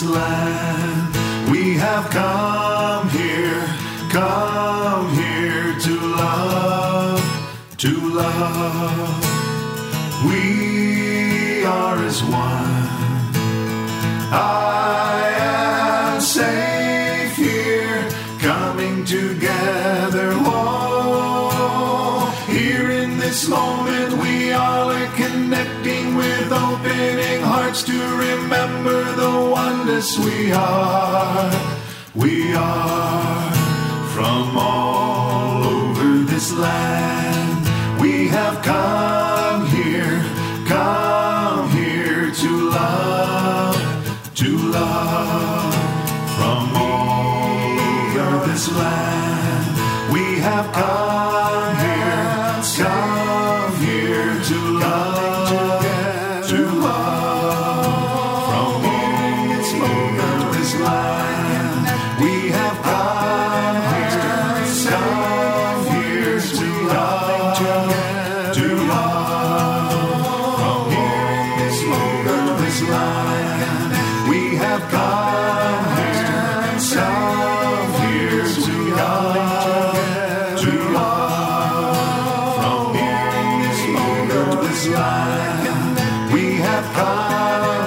this land. We have come here to love, to love. We are as one. I am safe here, coming together. Oh, here in this moment we all are connecting with opening hearts to remember the oneness we are. We are from all over this land. We have come here to love, to love. From all over this land, we have come here to love, to love. From all over this land, we have come here to love, to love. From all over this land, we have come here to love, to love. From this land, we have come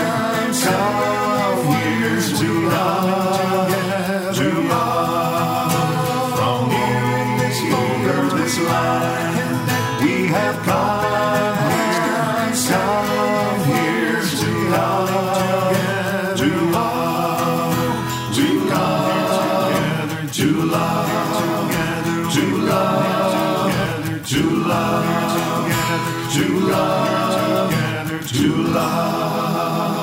here to love, to love. From this land, we have come here to love, to love, to love, to love, to love, to love, to love, to love.